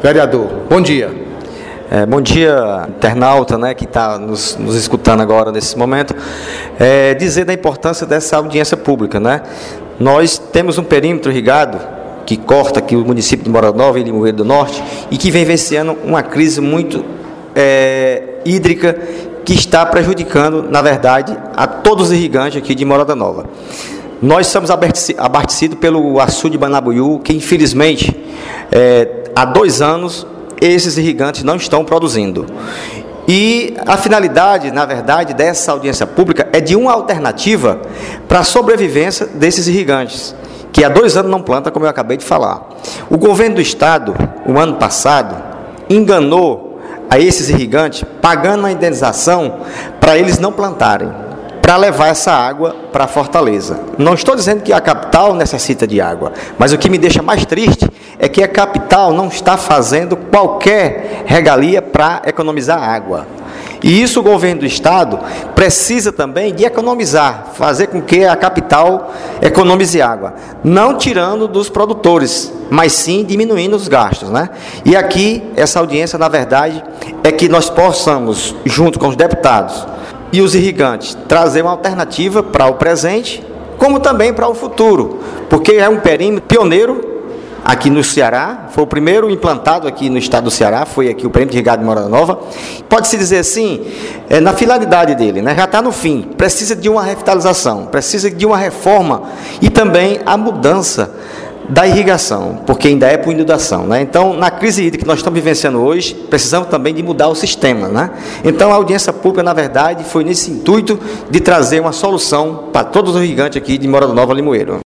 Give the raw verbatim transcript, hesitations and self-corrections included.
Vereador, bom dia. É, bom dia, internauta, né, que está nos, nos escutando agora nesse momento. É, dizer da importância dessa audiência pública, né? Nós temos um perímetro irrigado que corta aqui o município de Morada Nova e Limoeiro do Norte e que vem vivenciando uma crise muito é, hídrica que está prejudicando, na verdade, a todos os irrigantes aqui de Morada Nova. Nós somos abastecidos pelo açude de Banabuiú, que infelizmente é, há dois anos esses irrigantes não estão produzindo. E a finalidade, na verdade, dessa audiência pública é de uma alternativa para a sobrevivência desses irrigantes, que há dois anos não planta, como eu acabei de falar. O governo do estado, o ano passado, enganou a esses irrigantes, pagando uma indenização para eles não plantarem, para levar essa água para a Fortaleza. Não estou dizendo que a capital necessita de água, mas o que me deixa mais triste é que a capital não está fazendo qualquer regalia para economizar água. E isso o governo do estado precisa também de economizar, fazer com que a capital economize água, não tirando dos produtores, mas sim diminuindo os gastos, né? E aqui, essa audiência, na verdade, é que nós possamos, junto com os deputados e os irrigantes, trazer uma alternativa para o presente, como também para o futuro, porque é um perímetro pioneiro aqui no Ceará, foi o primeiro implantado aqui no estado do Ceará, foi aqui o perímetro irrigado de Morada Nova. Pode-se dizer assim, é, na finalidade dele, né, já está no fim, precisa de uma revitalização, precisa de uma reforma e também a mudança da irrigação, porque ainda é por inundação, né? Então, na crise hídrica que nós estamos vivenciando hoje, precisamos também de mudar o sistema, né? Então, a audiência pública, na verdade, foi nesse intuito de trazer uma solução para todos os irrigantes aqui de Morada Nova, Limoeiro.